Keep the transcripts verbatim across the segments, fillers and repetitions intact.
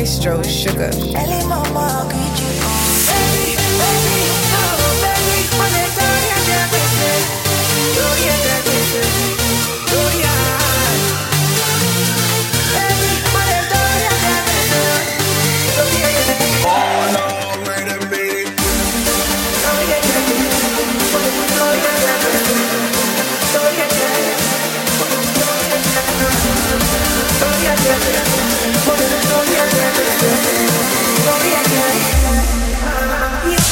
Maestro Sugar. Ellie Mama, could you baby, baby, oh baby, when it's all you get with it, oh yeah, get with it, oh yeah. Baby, when it's all you get with it, oh yeah, get with it. Oh no, wait a minute. Oh yeah, get with it, oh yeah, get with it, oh yeah, get with it, oh yeah, get with it, oh yeah, get with it. Oh yeah, yeah, yeah.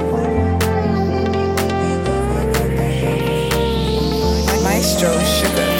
Maestro Sugar.